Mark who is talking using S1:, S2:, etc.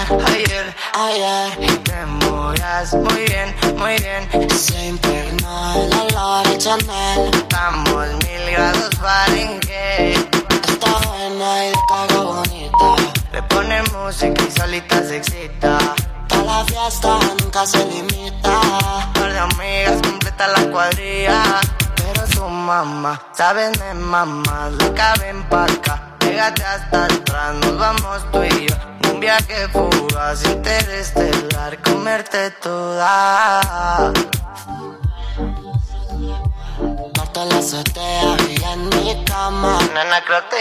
S1: ayer. Y te movías muy bien, muy bien. Se impregnó el olor de Chanel. Estamos 1000 grados Fahrenheit. Está buena y de cago bonita. Le pone música y solita se excita. Toda la fiesta nunca se limita. Par de amigas completa la cuadrilla. Pero su mamá, sabes, me mamá. Loca, ven pa' acá. Pégate hasta atrás, nos vamos tú y yo. Un viaje fugaz, interestelar. Comerte toda. Parto la azotea y en mi cama. Nena, creo que